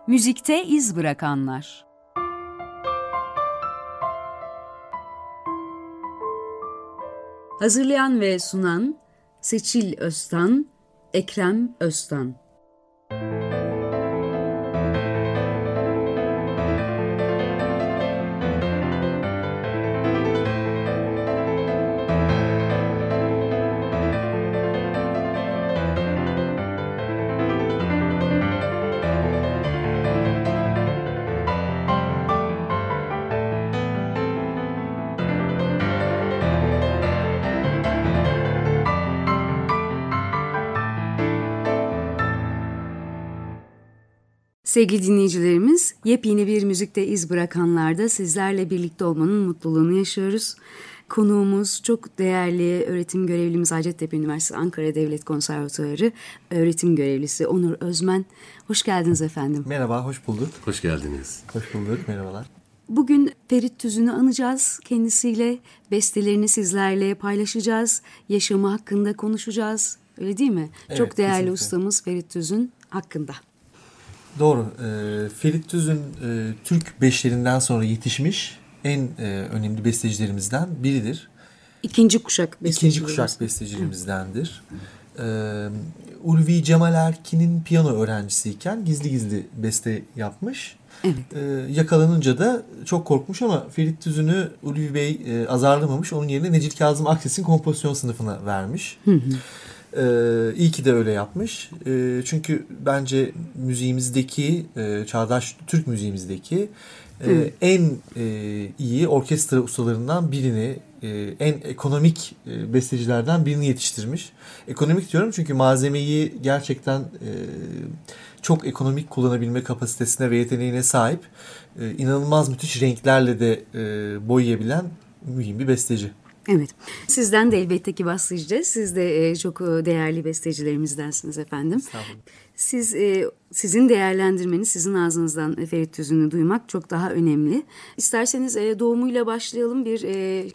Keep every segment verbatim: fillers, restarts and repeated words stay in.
Müzikte iz bırakanlar. Hazırlayan ve sunan Seçil Öztan, Ekrem Öztan. Sevgili dinleyicilerimiz, yepyeni bir müzikte iz bırakanlarda sizlerle birlikte olmanın mutluluğunu yaşıyoruz. Konuğumuz çok değerli öğretim görevlimiz Hacettepe Üniversitesi Ankara Devlet Konservatuarı öğretim görevlisi Onur Özmen. Hoş geldiniz efendim. Merhaba, hoş bulduk. Hoş geldiniz. Hoş bulduk, merhabalar. Bugün Ferit Tüzün'ü anacağız. Kendisiyle bestelerini sizlerle paylaşacağız. Yaşamı hakkında konuşacağız. Öyle değil mi? Evet, çok değerli kesinlikle. ustamız Ferit Tüzün hakkında. Doğru. E, Ferit Tüzün e, Türk beşlerinden sonra yetişmiş en e, önemli bestecilerimizden biridir. İkinci kuşak bestecilerimiz. İkinci kuşak bestecilerimizdendir. E, Ulvi Cemal Erkin'in piyano öğrencisiyken gizli gizli beste yapmış. Evet. E, yakalanınca da çok korkmuş ama Ferit Tüzün'ü Ulvi Bey e, azarlamamış. Onun yerine Necip Kazım Akses'in kompozisyon sınıfına vermiş. Hı hı. Ee, iyi ki de öyle yapmış. Ee, çünkü bence müziğimizdeki, e, çağdaş Türk müziğimizdeki e, en e, iyi orkestra ustalarından birini, e, en ekonomik e, bestecilerden birini yetiştirmiş. Ekonomik diyorum çünkü malzemeyi gerçekten e, çok ekonomik kullanabilme kapasitesine ve yeteneğine sahip. E, inanılmaz müthiş renklerle de e, boyayabilen mühim bir besteci. Evet. Sizden de elbette ki bahsedeceğiz. Siz de çok değerli bestecilerimizdensiniz efendim. Siz sizin değerlendirmeniz, sizin ağzınızdan Ferit Tüzün'ü duymak çok daha önemli. İsterseniz doğumuyla başlayalım. Bir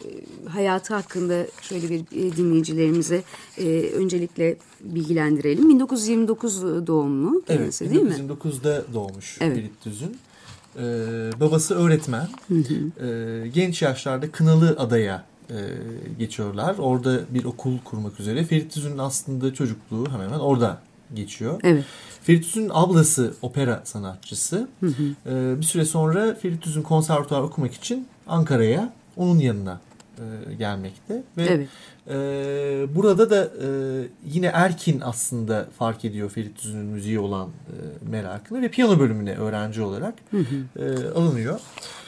hayatı hakkında şöyle bir dinleyicilerimize öncelikle bilgilendirelim. bin dokuz yüz yirmi dokuz doğumlu kendisi, evet, değil mi? bin dokuz yüz yirmi dokuzda doğmuş evet. Ferit Tüzün. Ee, babası öğretmen. Hı hı. Ee, genç yaşlarda Kınalı Adaya e, geçiyorlar. Orada bir okul kurmak üzere. Ferit Tüzün'ün aslında çocukluğu hemen hemen orada geçiyor. Evet. Ferit Tüzün'ün ablası opera sanatçısı. Hı hı. Ee, bir süre sonra Ferit Tüzün konservatuvar okumak için Ankara'ya, onun yanına e, gelmekte. Ve evet. e, burada da e, yine Erkin aslında fark ediyor Ferit Tüzün'ün müziğe olan e, merakını ve piyano bölümüne öğrenci olarak hı hı. E, alınıyor.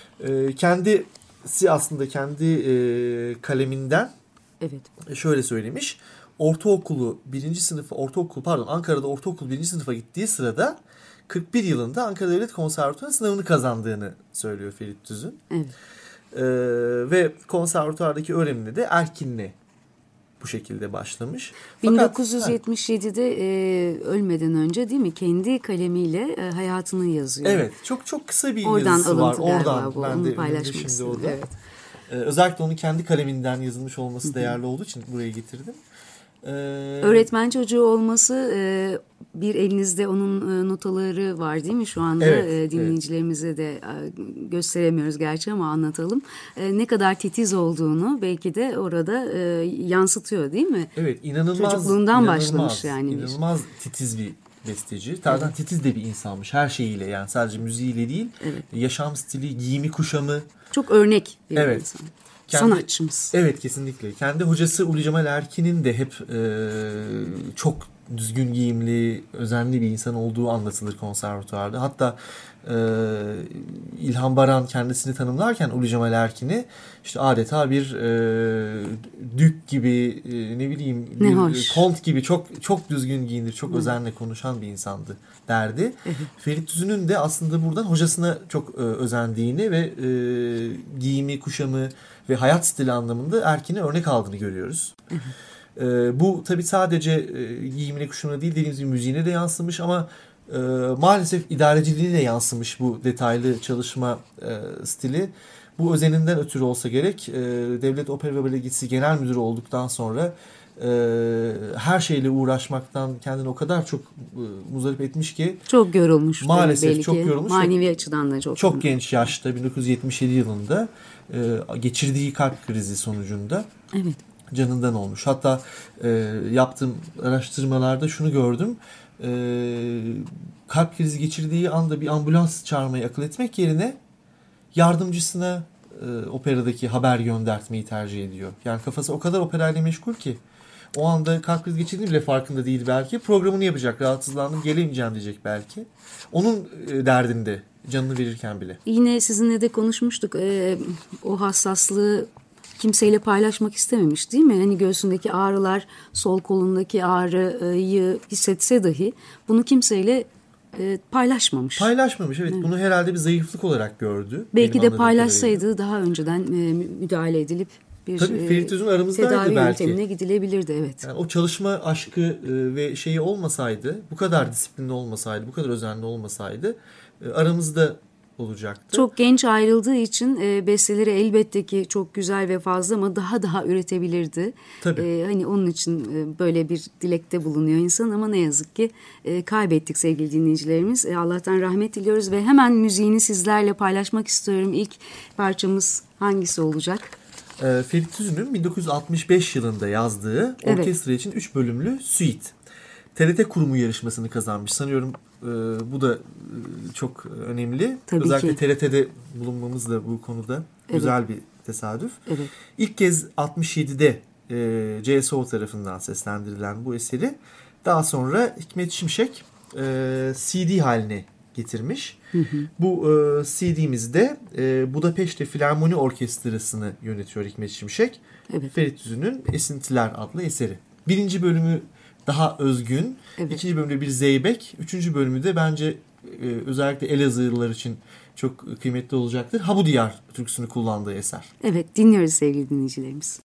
E, kendi aslında kendi e, kaleminden evet. şöyle söylemiş. Ortaokulu birinci sınıfa ortaokul pardon Ankara'da ortaokul birinci sınıfa gittiği sırada kırk bir yılında Ankara Devlet Konservatuvarı sınavını kazandığını söylüyor Ferit Tüzün. Evet. E, ve konservatuvardaki öğrenimine de Erkin'le bu şekilde başlamış. Fakat, bin dokuz yüz yetmiş yedide e, ölmeden önce değil mi? Kendi kalemiyle e, hayatını yazıyor. Evet. Çok çok kısa bir oradan yazısı var. Oradan bu. Ben onu paylaşmak istedim. Evet. Ee, özellikle onun kendi kaleminden yazılmış olması Hı-hı. değerli olduğu için buraya getirdim. Ee, Öğretmen çocuğu olması e, bir elinizde onun e, notaları var değil mi şu anda? Evet, e, dinleyicilerimize evet. de e, gösteremiyoruz gerçi ama anlatalım. E, ne kadar titiz olduğunu belki de orada e, yansıtıyor değil mi? Evet, inanılmaz. Çocukluğundan inanılmaz, başlamış yani. İnanılmaz titiz bir besteci. Tarzan evet. titiz de bir insanmış her şeyiyle, yani sadece müziğiyle değil. Evet. Yaşam stili, giyimi, kuşamı. Çok örnek bir evet. insan. Kendi, sanatçımız. Evet, kesinlikle. Kendi hocası Ulvi Cemal Erkin'in de hep e, çok düzgün giyimli, özenli bir insan olduğu anlatılır konservatuvarda. Hatta e, İlhan Baran kendisini tanımlarken Ulvi Cemal Erkin'i işte adeta bir e, dük gibi e, ne bileyim ne bir hoş. kont gibi çok çok düzgün giyinir, çok Hı. özenle konuşan bir insandı derdi. Hı. Ferit Tüzün'ün de aslında buradan hocasına çok e, özendiğini ve e, giyimi, kuşamı ve hayat stili anlamında Erkin'e örnek aldığını görüyoruz. Hı hı. Ee, bu tabii sadece e, giyimine kuşamına değil, dediğimiz gibi müziğine de yansımış ama e, maalesef idareciliğine de yansımış bu detaylı çalışma e, stili. bu özeninden ötürü olsa gerek e, Devlet Opera ve Bale Genel Müdürü olduktan sonra e, her şeyle uğraşmaktan kendini o kadar çok e, muzdarip etmiş ki. Çok yorulmuş. Maalesef belli çok ki. yorulmuş. Manevi açıdan da çok. Çok genç yaşta bin dokuz yüz yetmiş yedi yılında e, geçirdiği kalp krizi sonucunda. Evet. Canından olmuş. Hatta e, yaptığım araştırmalarda şunu gördüm. E, kalp krizi geçirdiği anda bir ambulans çağırmayı akıl etmek yerine yardımcısına e, operadaki haber göndertmeyi tercih ediyor. Yani kafası o kadar operayla meşgul ki o anda kalp krizi geçirdiğini bile farkında değil belki. Programını yapacak, rahatsızlandım, gelemeyeceğim diyecek belki. Onun e, derdinde canını verirken bile. Yine sizinle de konuşmuştuk. E, o hassaslığı kimseyle paylaşmak istememiş değil mi? Hani göğsündeki ağrılar, sol kolundaki ağrıyı hissetse dahi bunu kimseyle e, paylaşmamış. Paylaşmamış evet. evet. Bunu herhalde bir zayıflık olarak gördü. Belki de paylaşsaydı kadarıyla daha önceden e, müdahale edilip bir Tabii, Ferit Üzün aramızdaydı tedavi belki. yöntemine gidilebilirdi. Evet. Yani o çalışma aşkı e, ve şeyi olmasaydı, bu kadar disiplinli olmasaydı, bu kadar özenli olmasaydı e, aramızda olacaktı. Çok genç ayrıldığı için e, besteleri elbette ki çok güzel ve fazla ama daha daha üretebilirdi. Tabii. E, hani onun için e, böyle bir dilekte bulunuyor insan ama ne yazık ki e, kaybettik sevgili dinleyicilerimiz. E, Allah'tan rahmet diliyoruz ve hemen müziğini sizlerle paylaşmak istiyorum. İlk parçamız hangisi olacak? E, Ferit Üzün'ün bin dokuz yüz altmış beş yılında yazdığı evet. orkestra için üç bölümlü suite. T R T kurumu yarışmasını kazanmış. Sanıyorum e, bu da e, çok önemli. Tabii Özellikle ki. T R T'de bulunmamız da bu konuda evet. güzel bir tesadüf. Evet. İlk kez altmış yedide e, C S O tarafından seslendirilen bu eseri daha sonra Hikmet Şimşek e, C D haline getirmiş. Hı hı. Bu e, C D'mizde e, Budapeşte Filarmoni Orkestrası'nı yönetiyor Hikmet Şimşek. Evet. Ferit Üzün'ün Esintiler adlı eseri. Birinci bölümü daha özgün. Evet. İkinci bölümde bir zeybek. Üçüncü bölümü de bence e, özellikle Elazığlılar için çok kıymetli olacaktır. Ha bu diyar türküsünü kullandığı eser. Evet, dinliyoruz sevgili dinleyicilerimiz.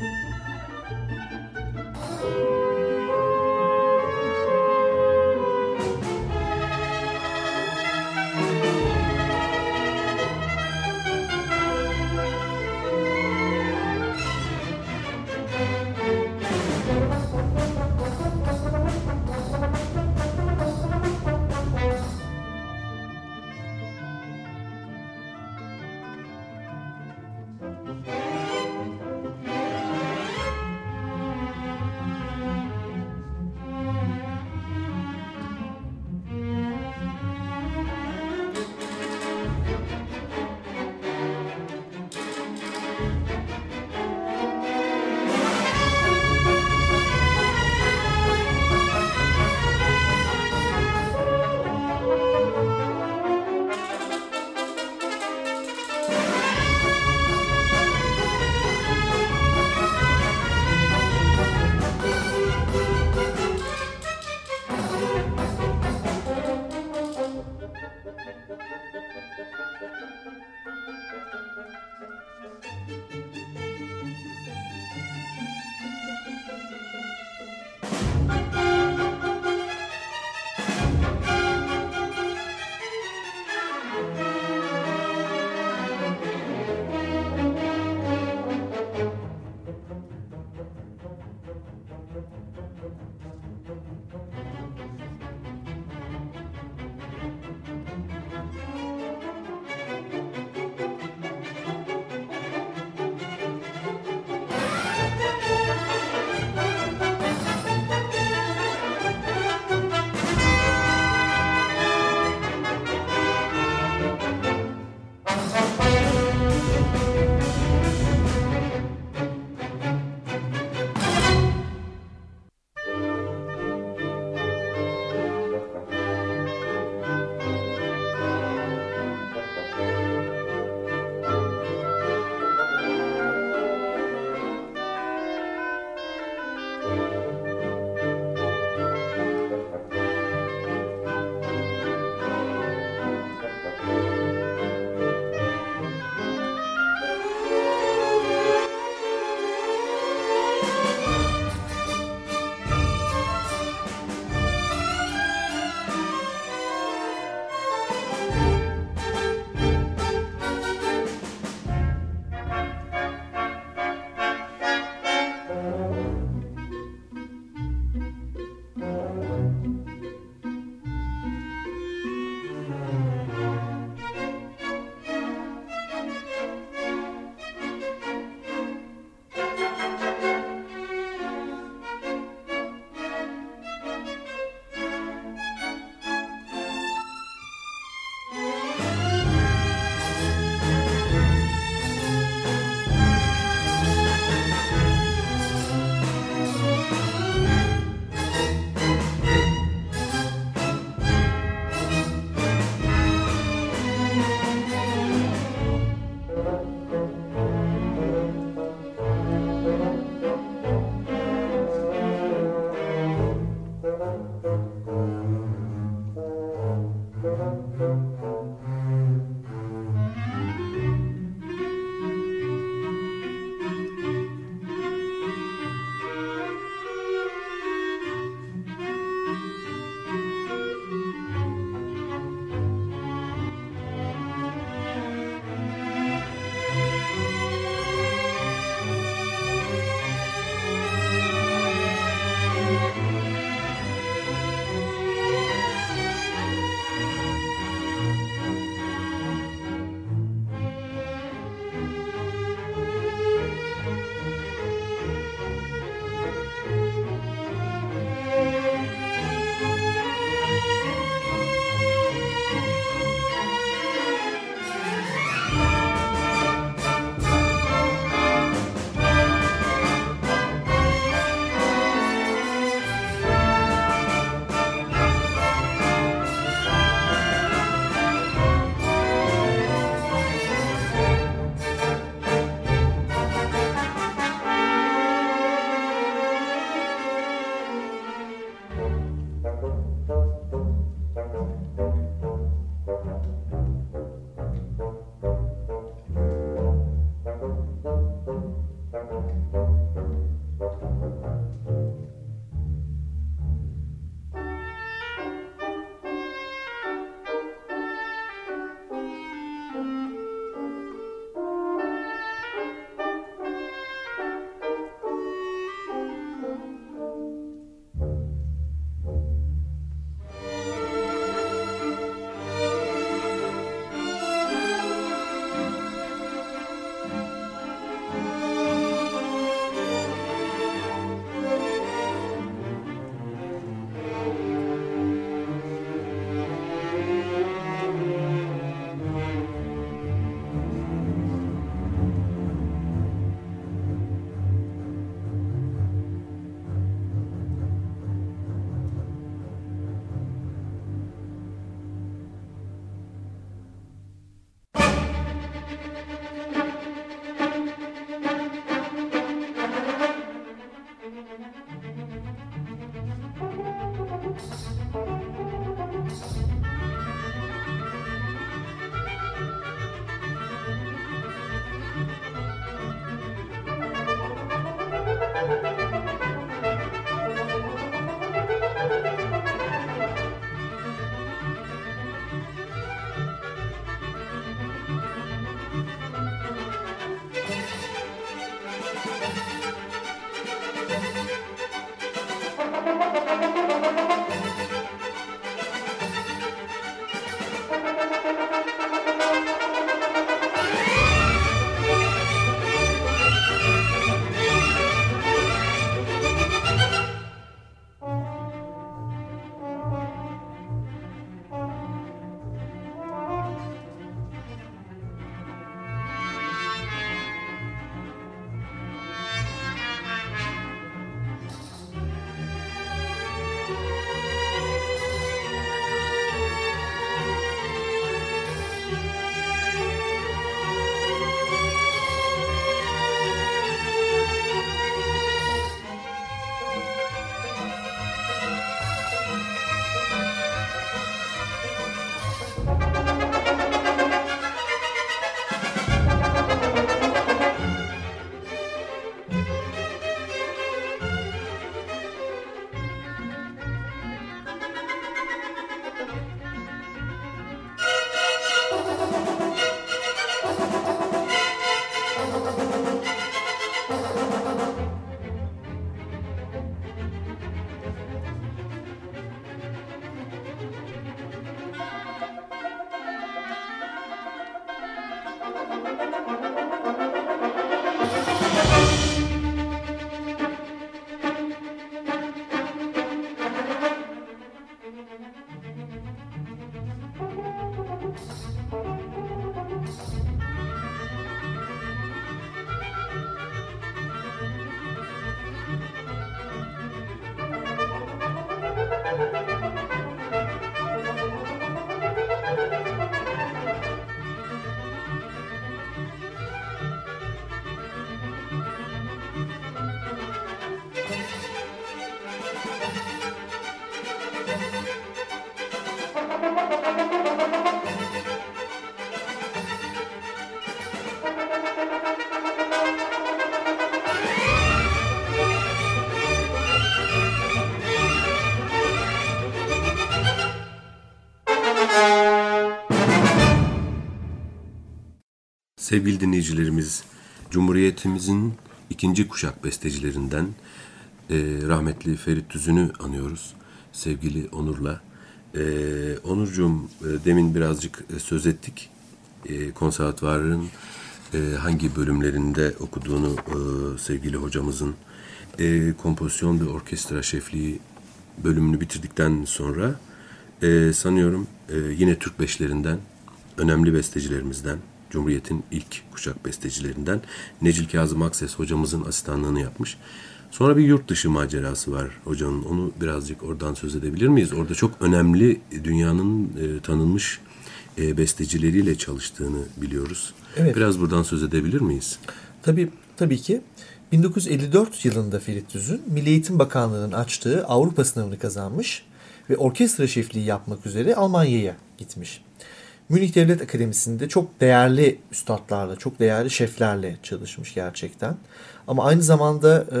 Sevgili dinleyicilerimiz, Cumhuriyetimizin ikinci kuşak bestecilerinden e, rahmetli Ferit Tüzün'ü anıyoruz sevgili Onur'la. E, Onurcuğum, e, demin birazcık e, söz ettik. E, konservatuvarın e, hangi bölümlerinde okuduğunu e, sevgili hocamızın e, kompozisyon ve orkestra şefliği bölümünü bitirdikten sonra e, sanıyorum e, yine Türk beşlerinden, önemli bestecilerimizden, Cumhuriyet'in ilk kuşak bestecilerinden Necil Kazım Akses hocamızın asistanlığını yapmış. Sonra bir yurt dışı macerası var hocanın. Onu birazcık oradan söz edebilir miyiz? Orada çok önemli dünyanın e, tanınmış e, bestecileriyle çalıştığını biliyoruz. Evet. Biraz buradan söz edebilir miyiz? Tabii, tabii ki. bin dokuz yüz elli dört yılında Ferit Tüzün, Milli Eğitim Bakanlığı'nın açtığı Avrupa sınavını kazanmış ve orkestra şefliği yapmak üzere Almanya'ya gitmiş. Münih Devlet Akademisi'nde çok değerli üstadlarla, çok değerli şeflerle çalışmış gerçekten. Ama aynı zamanda e,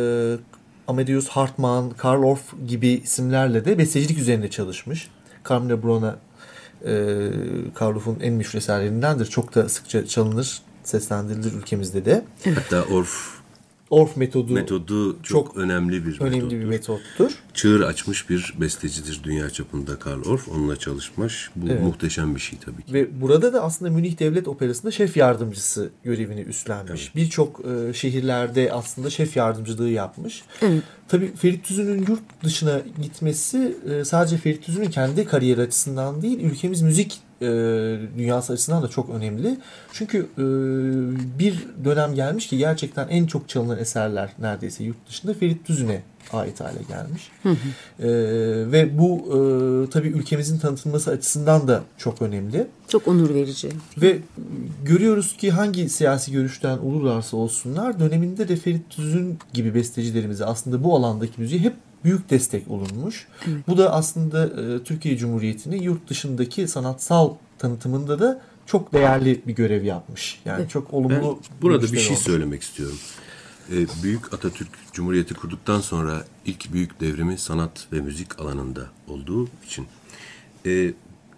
Amadeus Hartmann, Karl Orff gibi isimlerle de bestecilik üzerinde çalışmış. Carmina Burana, e, Karl Orff'un en meşhur eserlerindendir. Çok da sıkça çalınır, seslendirilir ülkemizde de. Hatta Orff Orff metodu, metodu çok, çok önemli bir önemli metottur. bir metottur. Çığır açmış bir bestecidir dünya çapında Karl Orff. Onunla çalışmış. Bu evet. Muhteşem bir şey tabii ki. Ve burada da aslında Münih Devlet Operası'nda şef yardımcısı görevini üstlenmiş. Evet. Birçok e, şehirlerde aslında şef yardımcılığı yapmış. Evet. Tabii Ferit Tüzün'ün yurt dışına gitmesi e, sadece Ferit Tüzün'ün kendi kariyeri açısından değil, ülkemiz müzik e, dünyası açısından da çok önemli. Çünkü e, bir dönem gelmiş ki gerçekten en çok çalınan eserler neredeyse yurt dışında Ferit Tüzün'e ait hale gelmiş. Hı hı. E, ve bu e, tabii ülkemizin tanıtılması açısından da çok önemli. Çok onur verici. Ve görüyoruz ki hangi siyasi görüşten olurlarsa olsunlar döneminde de Ferit Tüzün gibi bestecilerimize aslında bu alandaki müziği hep büyük destek olunmuş. Evet. Bu da aslında e, Türkiye Cumhuriyeti'nin yurt dışındaki sanatsal tanıtımında da çok değerli bir görev yapmış. Yani evet. Çok olumlu. Ben burada bir şey olmuş. Söylemek istiyorum. Ee, Büyük Atatürk Cumhuriyeti kurduktan sonra ilk büyük devrimi sanat ve müzik alanında olduğu için ee,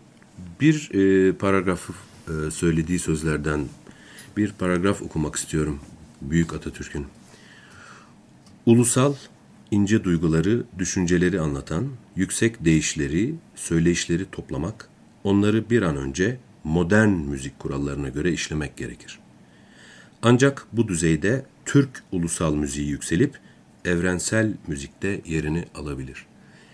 bir e, paragrafı e, söylediği sözlerden bir paragraf okumak istiyorum Büyük Atatürk'ün. Ulusal, ince duyguları, düşünceleri anlatan, yüksek deyişleri, söyleyişleri toplamak, onları bir an önce modern müzik kurallarına göre işlemek gerekir. Ancak bu düzeyde Türk ulusal müziği yükselip evrensel müzikte yerini alabilir.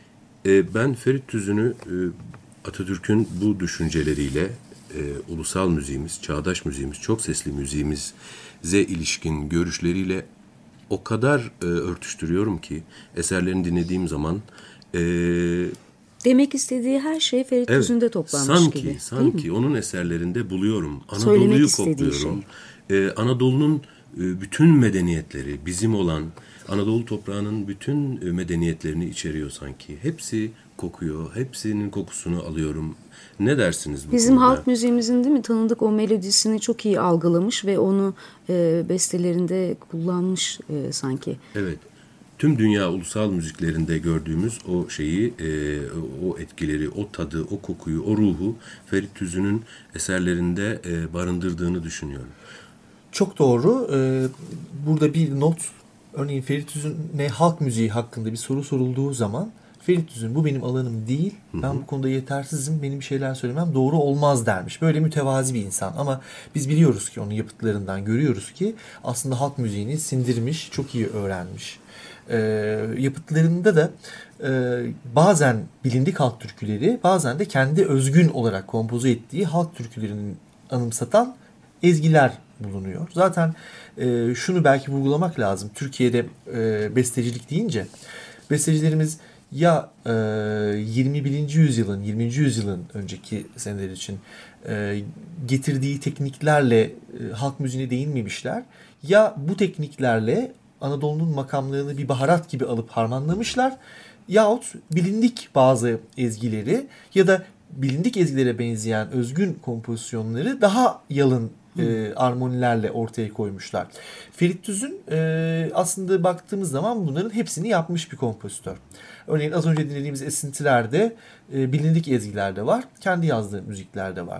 E, ben Ferit Tüzün'ü e, Atatürk'ün bu düşünceleriyle e, ulusal müziğimiz, çağdaş müziğimiz, çok sesli müziğimize ilişkin görüşleriyle o kadar e, örtüştürüyorum ki eserlerini dinlediğim zaman e, demek istediği her şey Ferit evet, Tüzün'de toplanmış sanki, gibi. Sanki sanki onun eserlerinde buluyorum. Anadolu'yu kokluyorum. Şey. Ee, Anadolu'nun e, bütün medeniyetleri bizim olan Anadolu toprağının bütün e, medeniyetlerini içeriyor sanki. Hepsi kokuyor. Hepsinin kokusunu alıyorum. Ne dersiniz bu Bizim konuda? halk müziğimizin değil mi tanıdık o melodisini çok iyi algılamış ve onu e, bestelerinde kullanmış e, sanki. Evet. Tüm dünya ulusal müziklerinde gördüğümüz o şeyi, e, o etkileri, o tadı, o kokuyu, o ruhu Ferit Tüzün'ün eserlerinde e, barındırdığını düşünüyorum. Çok doğru. Ee, burada bir not, örneğin Ferit Tüzün'e halk müziği hakkında bir soru sorulduğu zaman Ferit Tüzün bu benim alanım değil, ben hı hı. bu konuda yetersizim, benim bir şeyler söylemem doğru olmaz dermiş. Böyle mütevazi bir insan ama biz biliyoruz ki onun yapıtlarından görüyoruz ki aslında halk müziğini sindirmiş, çok iyi öğrenmiş. Ee, yapıtlarında da e, bazen bilindik halk türküleri, bazen de kendi özgün olarak kompoze ettiği halk türkülerini anımsatan ezgiler bulunuyor. Zaten e, şunu belki vurgulamak lazım. Türkiye'de e, bestecilik deyince bestecilerimiz ya e, yirmi birinci yüzyılın, yirminci yüzyılın önceki seneler için e, getirdiği tekniklerle e, halk müziğine değinmemişler. Ya bu tekniklerle Anadolu'nun makamlarını bir baharat gibi alıp harmanlamışlar. Yahut bilindik bazı ezgileri ya da bilindik ezgilere benzeyen özgün kompozisyonları daha yalın e, armonilerle ortaya koymuşlar. Ferit Tüzün e, aslında baktığımız zaman bunların hepsini yapmış bir kompozitör. Örneğin az önce dinlediğimiz esintilerde e, bilindik ezgilerde var, kendi yazdığı müziklerde var.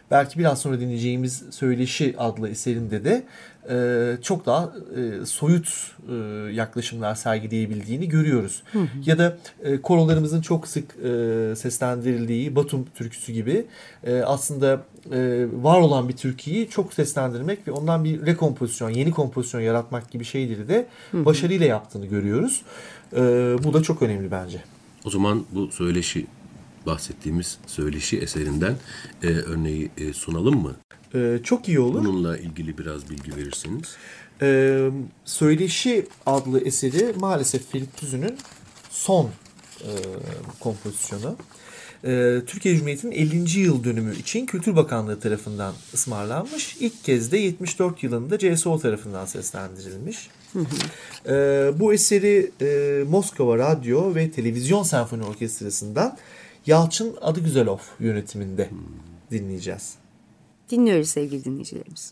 belki biraz sonra dinleyeceğimiz Söyleşi adlı eserinde de e, çok daha e, soyut e, yaklaşımlar sergileyebildiğini görüyoruz. Hı hı. Ya da e, korolarımızın çok sık e, seslendirildiği Batum türküsü gibi e, aslında e, var olan bir türküyü çok seslendirmek ve ondan bir rekompozisyon, yeni kompozisyon yaratmak gibi şeyleri de hı hı. başarıyla yaptığını görüyoruz. E, bu da çok önemli bence. O zaman bu söyleşi, bahsettiğimiz söyleşi eserinden e, örneği e, sunalım mı? Ee, çok iyi olur. Bununla ilgili biraz bilgi verirsiniz. Ee, Söyleşi adlı eseri maalesef Ferit Tüzün'ün son e, kompozisyonu. Ee, Türkiye Cumhuriyeti'nin ellinci yıl dönümü için Kültür Bakanlığı tarafından ısmarlanmış. İlk kez de yetmiş dört yılında C S O tarafından seslendirilmiş. Hı hı. Ee, bu eseri e, Moskova Radyo ve Televizyon Senfoni Orkestrası'ndan Yalçın Adıgüzelov yönetiminde hmm. dinleyeceğiz. Dinliyoruz sevgili dinleyicilerimiz.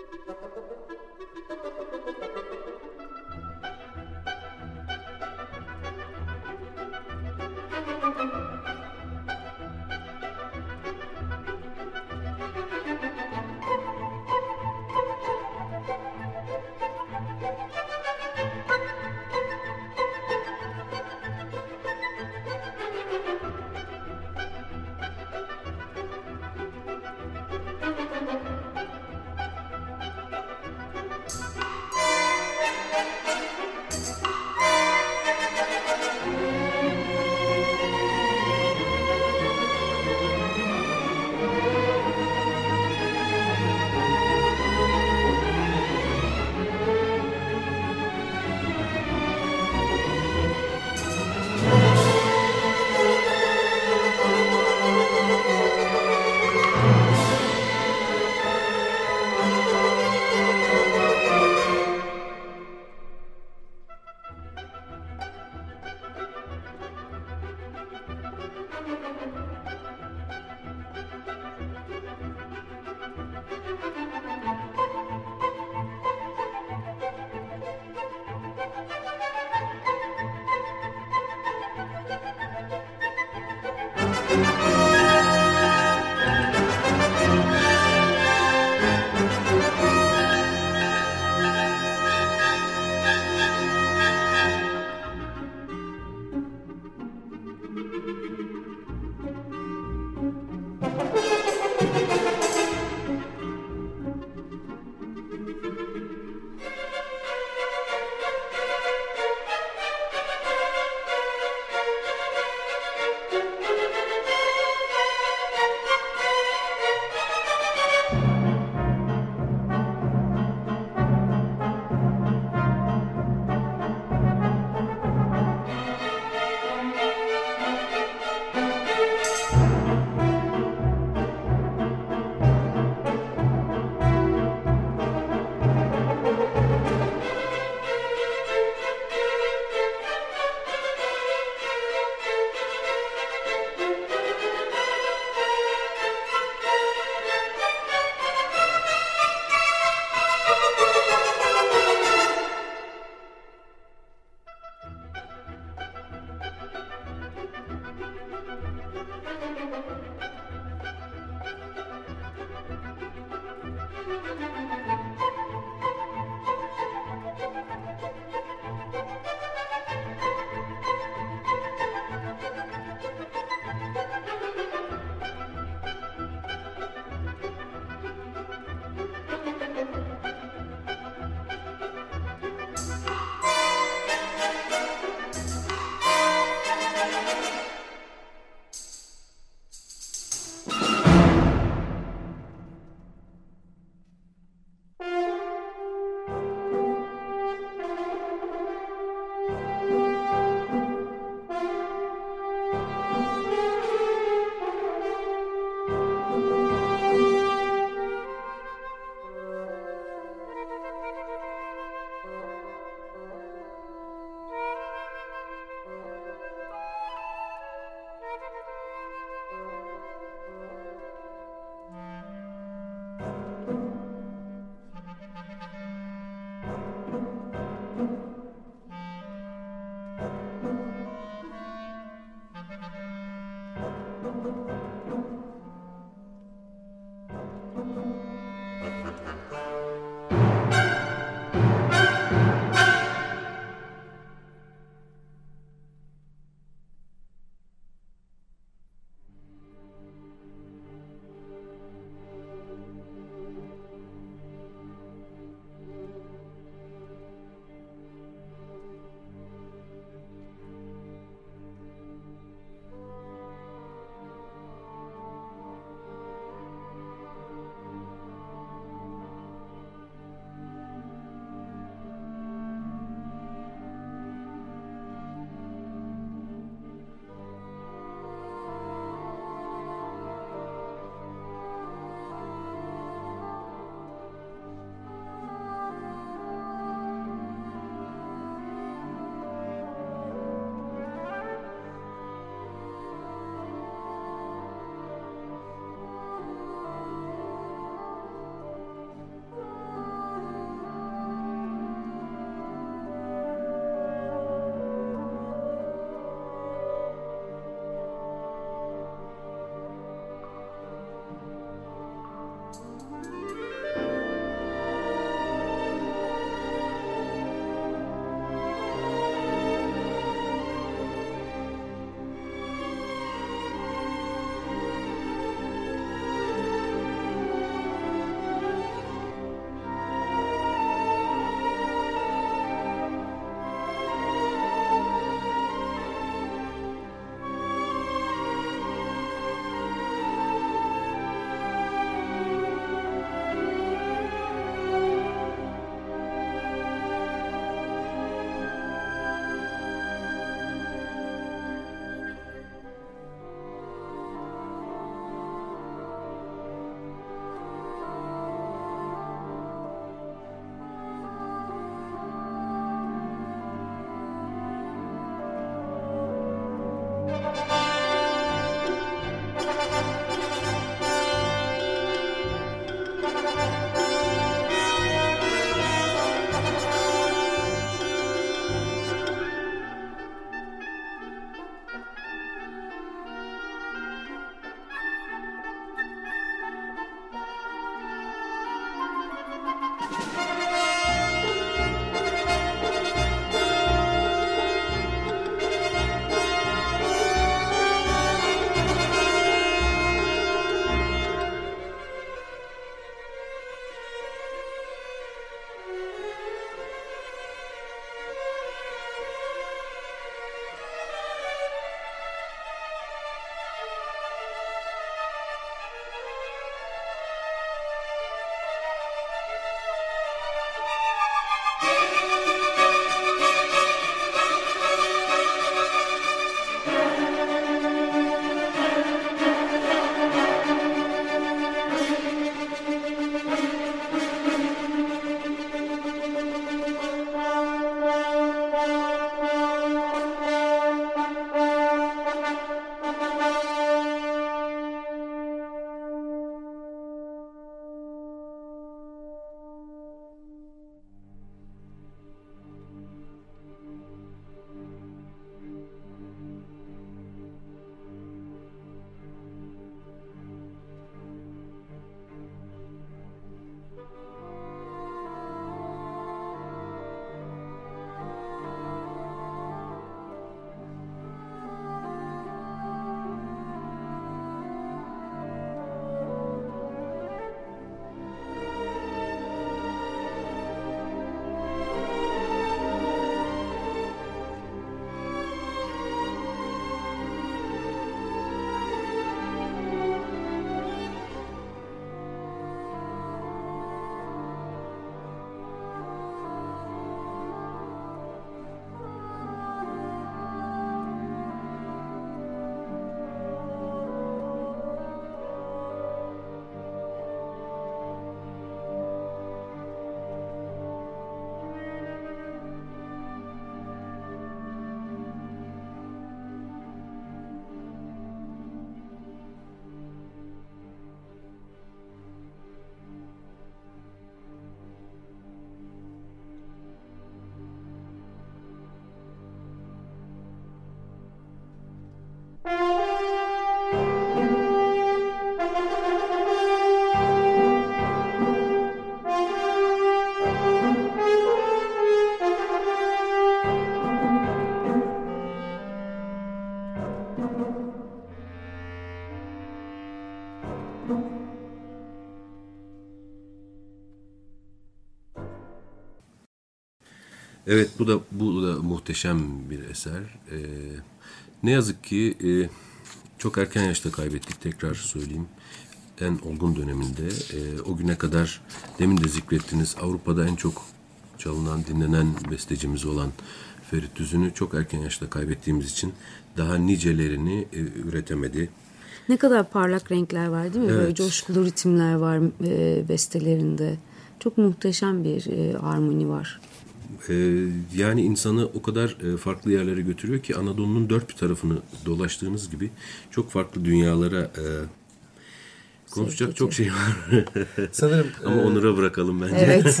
Evet, bu da bu da muhteşem bir eser. Ee, ne yazık ki e, çok erken yaşta kaybettik, tekrar söyleyeyim. En olgun döneminde. E, o güne kadar demin de zikrettiniz, Avrupa'da en çok çalınan, dinlenen bestecimiz olan Ferit Tüzün'ü çok erken yaşta kaybettiğimiz için daha nicelerini e, üretemedi. Ne kadar parlak renkler var değil mi? Evet. Böyle coşkulu ritimler var e, bestelerinde. Çok muhteşem bir e, harmoni var. Ee, yani insanı o kadar e, farklı yerlere götürüyor ki Anadolu'nun dört bir tarafını dolaştığınız gibi çok farklı dünyalara e, konuşacak çok şey var. Sanırım. Ama e, Onur'a bırakalım bence. Evet.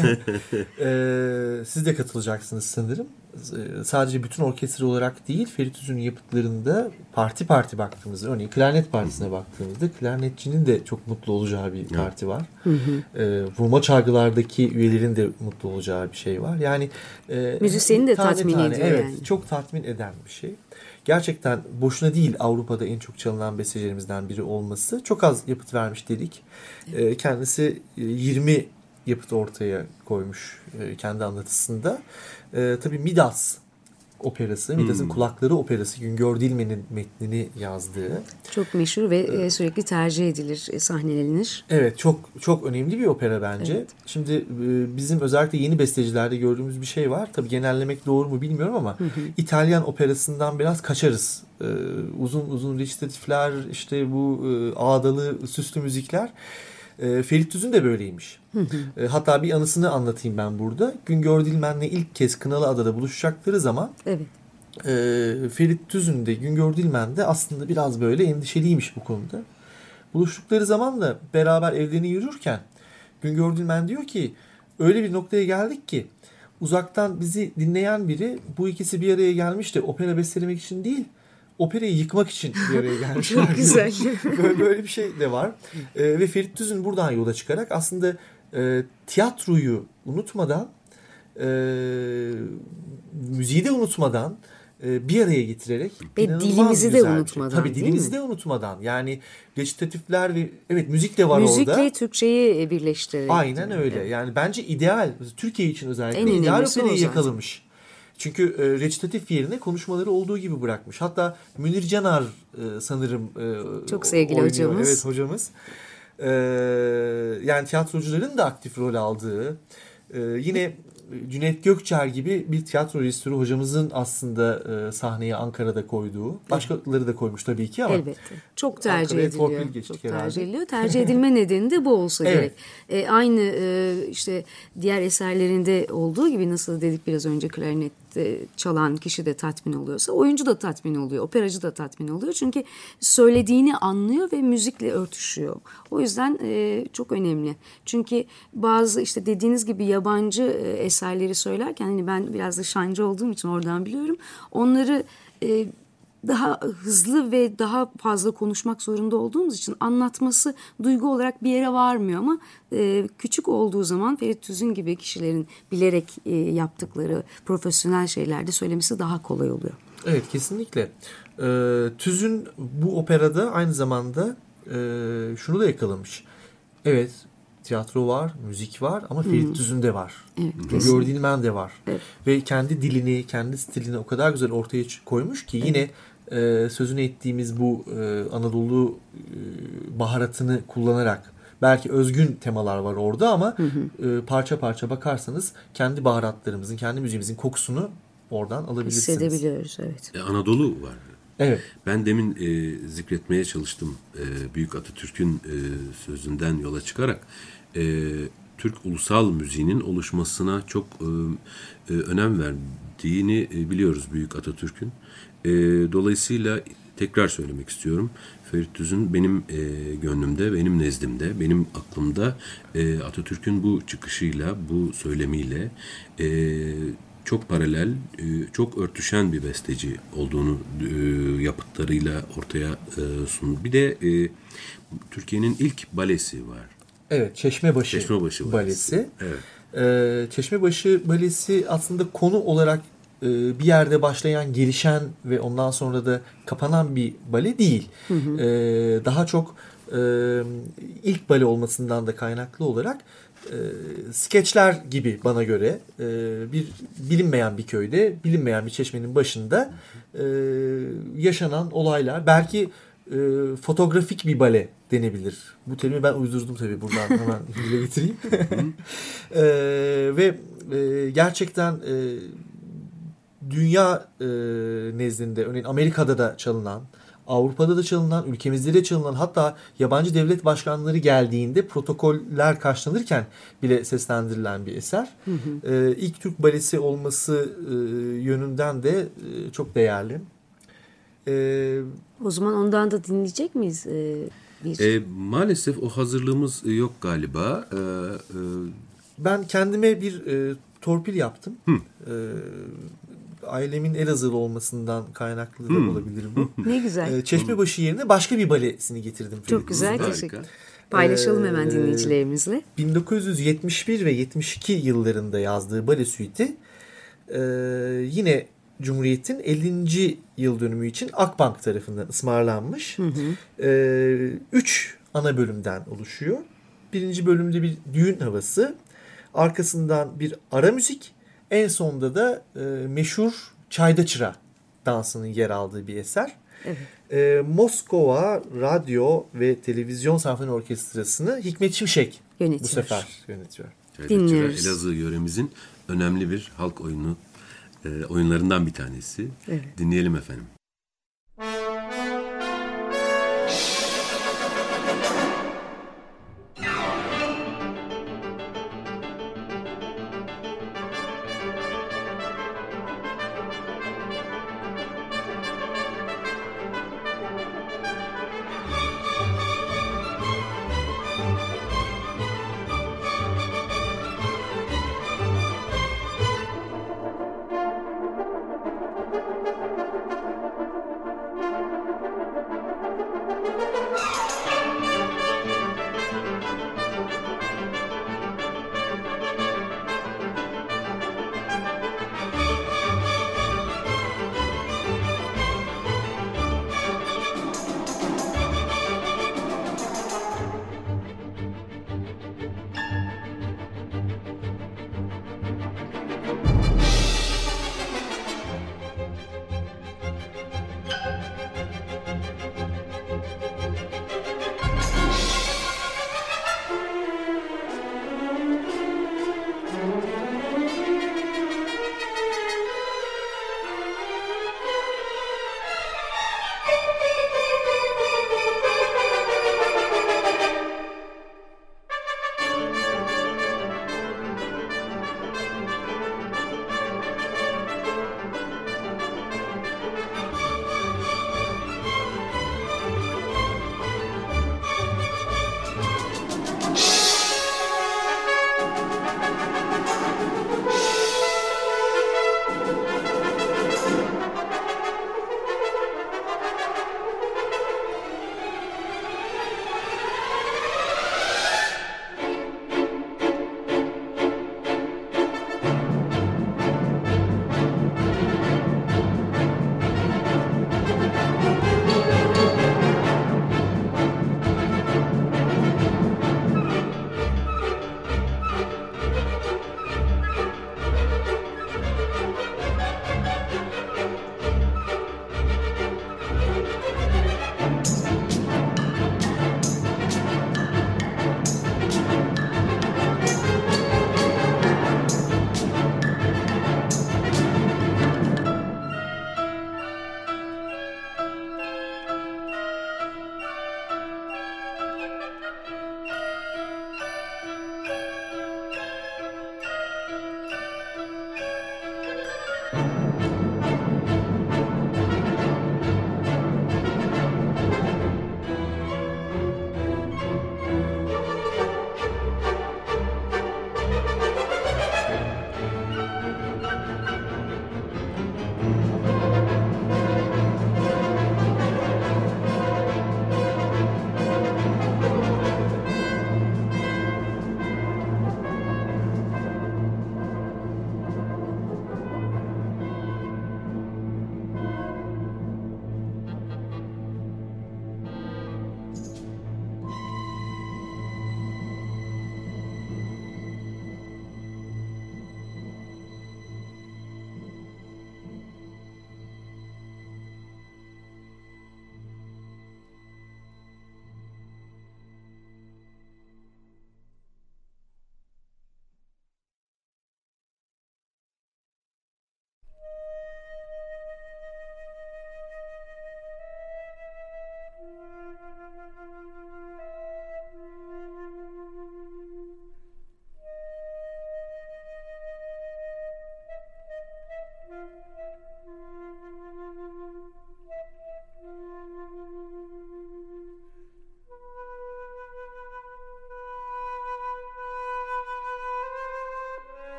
e, siz de katılacaksınız sanırım. E, sadece bütün orkestra olarak değil, Ferit Tüzün'ün yapıtlarında parti parti baktığımızda, örneğin klarnet partisine baktığımızda klarnetçinin de çok mutlu olacağı bir parti var. Hı hı. E, vurma çalgılardaki üyelerin de mutlu olacağı bir şey var. Yani e, müzisyeni de tane tatmin tane, ediyor evet, yani. Çok tatmin eden bir şey. Gerçekten boşuna değil Avrupa'da en çok çalınan bestecilerimizden biri olması. Çok az yapıt vermiş dedik. E, kendisi yirmi yapıt ortaya koymuş e, kendi anlatısında. E, tabii Midas operası, Midas'ın hmm. Kulakları operası, Güngör Dilmen'in metnini yazdığı. Çok meşhur ve e, sürekli tercih edilir, e, sahnelenir. Evet, çok çok önemli bir opera bence. Evet. Şimdi e, bizim özellikle yeni bestecilerde gördüğümüz bir şey var. Tabii genellemek doğru mu bilmiyorum ama hı hı. İtalyan operasından biraz kaçarız. E, uzun uzun recitatifler, işte bu e, ağdalı, süslü müzikler. E, Ferit Tüzün de böyleymiş. Hı hı. E, hatta bir anısını anlatayım ben burada. Güngör Dilmen'le ilk kez Kınalıada'da buluşacakları zaman evet. e, Ferit Tüzün de Güngör Dilmen de aslında biraz böyle endişeliymiş bu konuda. Buluştukları zaman da beraber evlerini yürürken Güngör Dilmen diyor ki öyle bir noktaya geldik ki uzaktan bizi dinleyen biri bu ikisi bir araya gelmiş de opera bestelemek için değil, operayı yıkmak için bir araya gelmişler. Çok güzel. böyle, böyle bir şey de var. E, ve Ferit Tüzün buradan yola çıkarak aslında e, tiyatroyu unutmadan, e, müziği de unutmadan e, bir araya getirerek ve dilimizi de unutmadan. Tabii dilimizi de unutmadan. Yani recitatifler ve evet müzik de var Müzikle orada. Müzikle Türkçeyi birleştirerek. Aynen öyle. Yani bence ideal, Türkiye için özellikle en ideal operayı yakalamış. Çünkü e, recitatif yerine konuşmaları olduğu gibi bırakmış. Hatta Münir Canar e, sanırım e, çok sevgili oynuyor. hocamız. Evet, hocamız. E, yani tiyatrocuların da aktif rol aldığı, e, yine Cüneyt Gökçer gibi bir tiyatro rejisörü hocamızın aslında e, sahneye Ankara'da koyduğu. Başkaları da koymuş tabii ki ama. Elbette. Çok tercih ediliyor. Çok herhalde. tercih ediliyor. Tercih edilme nedeni de bu olsa evet. gerek. E, aynı e, işte diğer eserlerinde olduğu gibi, nasıl dedik biraz önce, klarnette çalan kişi de tatmin oluyorsa oyuncu da tatmin oluyor. Operacı da tatmin oluyor. Çünkü söylediğini anlıyor ve müzikle örtüşüyor. O yüzden e, çok önemli. Çünkü bazı işte dediğiniz gibi yabancı e, eserleri söylerken, hani ben biraz da şancı olduğum için oradan biliyorum. Onları e, daha hızlı ve daha fazla konuşmak zorunda olduğumuz için anlatması duygu olarak bir yere varmıyor ama e, küçük olduğu zaman Ferit Tüzün gibi kişilerin bilerek e, yaptıkları profesyonel şeylerde söylemesi daha kolay oluyor. Evet, kesinlikle. Ee, Tüzün bu operada aynı zamanda e, şunu da yakalamış. Evet, tiyatro var, müzik var ama Ferit hmm. Tüzün de var. Evet, Güngör Dilmen de var. Evet. Ve kendi dilini, kendi stilini o kadar güzel ortaya koymuş ki yine e, sözünü ettiğimiz bu e, Anadolu e, baharatını kullanarak, belki özgün temalar var orada ama hı hı. E, parça parça bakarsanız kendi baharatlarımızın, kendi müziğimizin kokusunu oradan alabilirsiniz. Hissedebiliyoruz, evet. E, Anadolu var. Evet. Ben demin e, zikretmeye çalıştım. E, Büyük Atatürk'ün e, sözünden yola çıkarak e, Türk ulusal müziğinin oluşmasına çok e, e, önem verdiğini e, biliyoruz Büyük Atatürk'ün. E, dolayısıyla tekrar söylemek istiyorum. Ferit Tüzün benim e, gönlümde, benim nezdimde, benim aklımda e, Atatürk'ün bu çıkışıyla, bu söylemiyle e, çok paralel, çok örtüşen bir besteci olduğunu yapıtlarıyla ortaya sundu. Bir de Türkiye'nin ilk balesi var. Evet, Çeşmebaşı, Çeşmebaşı balesi. Evet. Ee, Çeşmebaşı balesi aslında konu olarak bir yerde başlayan, gelişen ve ondan sonra da kapanan bir bale değil. Hı hı. Daha çok ilk bale olmasından da kaynaklı olarak skeçler gibi bana göre bir bilinmeyen bir köyde, bilinmeyen bir çeşmenin başında yaşanan olaylar. Belki fotoğrafik bir bale denebilir. Bu terimi ben uydurdum tabii, buradan hemen dile getireyim. Ve gerçekten dünya nezdinde, örneğin Amerika'da da çalınan, Avrupa'da da çalınan, ülkemizde de çalınan, hatta yabancı devlet başkanları geldiğinde protokoller karşılanırken bile seslendirilen bir eser. Hı hı. Ee, ilk Türk balesi olması e, yönünden de e, çok değerli. Ee, o zaman ondan da dinleyecek miyiz? Ee, bir... e, maalesef o hazırlığımız yok galiba. Ee, e... Ben kendime bir e, torpil yaptım. Hı. Ee, ailemin Elazığlı olmasından kaynaklı da hmm. olabilir bu. Ne güzel. Çeşmebaşı yerine başka bir balesini getirdim. Çok güzel. Teşekkür. Paylaşalım ee, hemen dinleyicilerimizle. bin dokuz yüz yetmiş bir ve yetmiş iki yıllarında yazdığı bale suiti e, yine Cumhuriyet'in ellinci yıl dönümü için Akbank tarafından ısmarlanmış. Hı hı. E, üç ana bölümden oluşuyor. Birinci bölümde bir düğün havası. Arkasından bir ara müzik. En sonda da e, meşhur Çayda Çıra dansının yer aldığı bir eser. Evet. E, Moskova Radyo ve Televizyon Senfoni Orkestrası'nı Hikmet Şimşek yönetiyor. Bu sefer yönetiyor. Dinliyoruz. Elazığ yöremizin önemli bir halk oyunu e, oyunlarından bir tanesi. Evet. Dinleyelim efendim.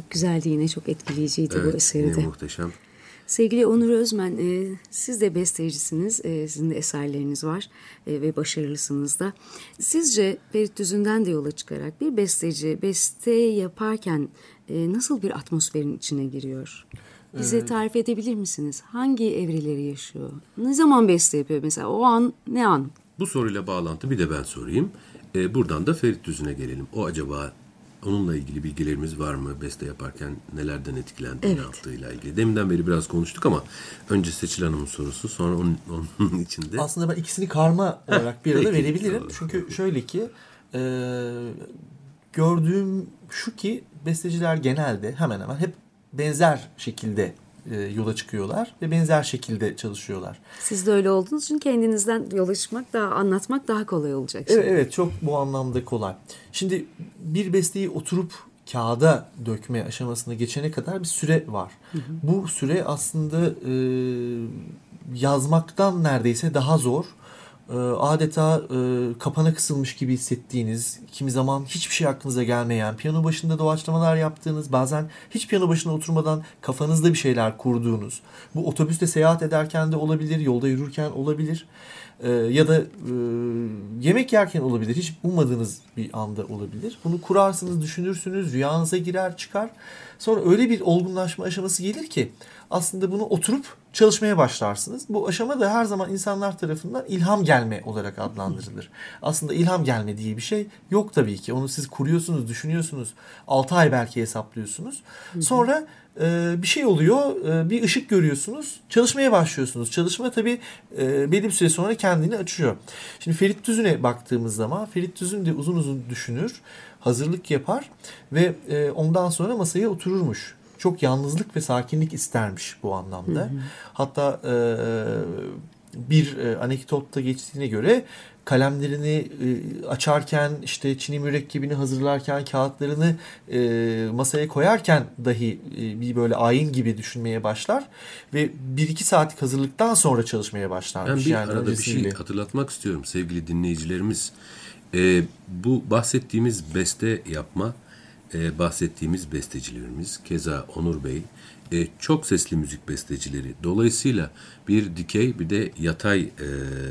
Çok güzeldi yine, çok etkileyiciydi evet, bu eseri de. Muhteşem. Sevgili Onur Özmen, e, siz de bestecisiniz, e, sizin de eserleriniz var e, ve başarılısınız da. Sizce Ferit Düzün'den de yola çıkarak bir besteci beste yaparken e, nasıl bir atmosferin içine giriyor? Bize tarif edebilir misiniz? Hangi evreleri yaşıyor? Ne zaman beste yapıyor mesela? O an ne an? Bu soruyla bağlantı bir de ben sorayım. E, buradan da Ferit Düzün'e gelelim. O acaba onunla ilgili bilgilerimiz var mı? Beste yaparken nelerden etkilendi, evet. ne yaptığıyla ilgili. Deminden beri biraz konuştuk ama önce Seçil Hanım'ın sorusu, sonra onun, onun içinde. Aslında ben ikisini karma olarak bir arada verebilirim. Çünkü şöyle ki e, gördüğüm şu ki besteciler genelde hemen hemen hep benzer şekilde e, yola çıkıyorlar ve benzer şekilde çalışıyorlar. Siz de öyle olduğunuz için kendinizden yola çıkmak, daha anlatmak daha kolay olacak. Evet, evet, çok bu anlamda kolay. Şimdi bir besteyi oturup kağıda dökme aşamasına geçene kadar bir süre var. Hı hı. Bu süre aslında e, yazmaktan neredeyse daha zor. E, adeta e, kapana kısılmış gibi hissettiğiniz, kimi zaman hiçbir şey aklınıza gelmeyen, piyano başında doğaçlamalar yaptığınız, bazen hiç piyano başına oturmadan kafanızda bir şeyler kurduğunuz. Bu otobüste seyahat ederken de olabilir, yolda yürürken olabilir. Ee, ya da e, yemek yerken olabilir. Hiç ummadığınız bir anda olabilir. Bunu kurarsınız, düşünürsünüz, rüyanıza girer, çıkar. Sonra öyle bir olgunlaşma aşaması gelir ki aslında bunu oturup çalışmaya başlarsınız. Bu aşama da her zaman insanlar tarafından ilham gelme olarak adlandırılır. Aslında ilham gelme diye bir şey yok tabii ki. Onu siz kuruyorsunuz, düşünüyorsunuz. altı ay belki hesaplıyorsunuz. Sonra e, bir şey oluyor, e, bir ışık görüyorsunuz. Çalışmaya başlıyorsunuz. Çalışma tabii e, belli bir süre sonra kendini açıyor. Şimdi Ferit Düzün'e baktığımız zaman Ferit Düzün de uzun uzun düşünür, hazırlık yapar ve e, ondan sonra masaya otururmuş. Çok yalnızlık ve sakinlik istermiş bu anlamda. Hı hı. Hatta e, bir e, anekdotta geçtiğine göre kalemlerini e, açarken, işte çini mürekkebini hazırlarken, kağıtlarını e, masaya koyarken dahi e, bir böyle ayin gibi düşünmeye başlar ve bir iki saatlik hazırlıktan sonra çalışmaya başlarmış. Ben bir yani arada bir şey hatırlatmak istiyorum sevgili dinleyicilerimiz. E, bu bahsettiğimiz beste yapma, Ee, bahsettiğimiz bestecilerimiz, keza Onur Bey, e, çok sesli müzik bestecileri. Dolayısıyla bir dikey bir de yatay e,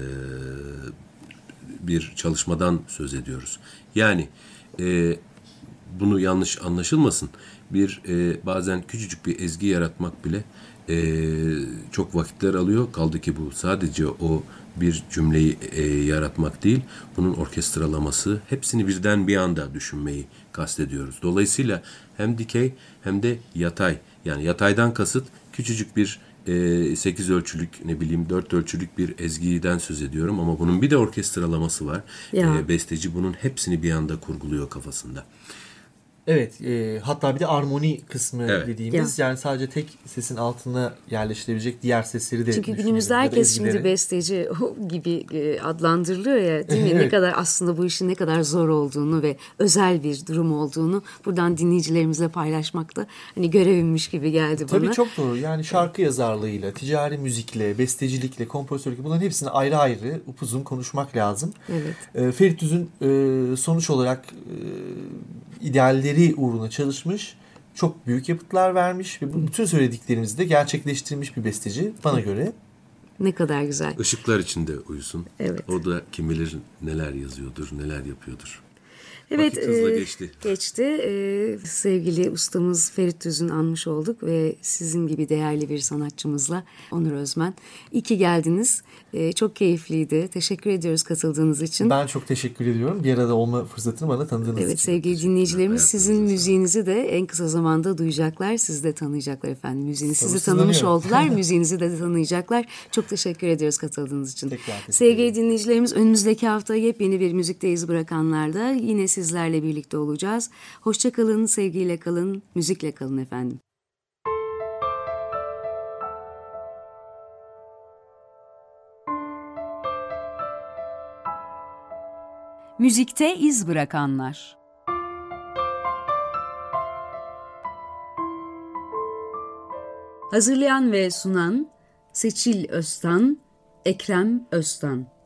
bir çalışmadan söz ediyoruz. Yani e, bunu yanlış anlaşılmasın. Bir e, bazen küçücük bir ezgi yaratmak bile e, çok vakitler alıyor. Kaldı ki bu sadece o bir cümleyi e, yaratmak değil, bunun orkestralaması, hepsini birden bir anda düşünmeyi kastediyoruz. Dolayısıyla hem dikey hem de yatay, yani yataydan kasıt küçücük bir e, sekiz ölçülük, ne bileyim dört ölçülük bir ezgiden söz ediyorum ama bunun bir de orkestralaması var. E, besteci bunun hepsini bir anda kurguluyor kafasında. Evet, e, hatta bir de armoni kısmı evet. dediğimiz ya. Yani sadece tek sesin altına yerleştirebilecek diğer sesleri de çünkü günümüzde herkes şimdi besteci gibi adlandırılıyor ya, değil mi? Evet. Ne kadar aslında bu işin ne kadar zor olduğunu ve özel bir durum olduğunu buradan dinleyicilerimizle paylaşmak da hani görevimmiş gibi geldi bana. Tabii çok doğru. Yani şarkı yazarlığıyla, ticari müzikle, bestecilikle, kompozitörlükle bunların hepsini ayrı ayrı upuzun konuşmak lazım. Evet. E, Ferit Düzün e, sonuç olarak e, idealleri uğruna çalışmış, çok büyük yapıtlar vermiş ve bütün söylediklerimizi de gerçekleştirmiş bir besteci bana göre. Ne kadar güzel. Işıklar içinde uyusun. Evet. O da kim bilir neler yazıyordur, neler yapıyordur. Evet, vakit hızla e, geçti. Geçti. E, sevgili ustamız Ferit Düzün anmış olduk ve sizin gibi değerli bir sanatçımızla Onur Özmen. İyi ki geldiniz. E, çok keyifliydi. Teşekkür ediyoruz katıldığınız için. Ben çok teşekkür ediyorum. Bir arada olma fırsatını bana tanıdığınız evet, için. Sevgili dinleyicilerimiz, sizin müziğinizi de en kısa zamanda duyacaklar. Sizi de tanıyacaklar efendim. Müziğini sizi tanımış oldular. Müziğinizi de tanıyacaklar. Çok teşekkür ediyoruz katıldığınız için. Sevgili dinleyicilerimiz, önümüzdeki hafta yepyeni bir müzikte iz bırakanlarda yine sizlerle birlikte olacağız. Hoşça kalın, sevgiyle kalın, müzikle kalın efendim. Müzikte iz bırakanlar. Hazırlayan ve sunan Seçil Öztan, Ekrem Öztan.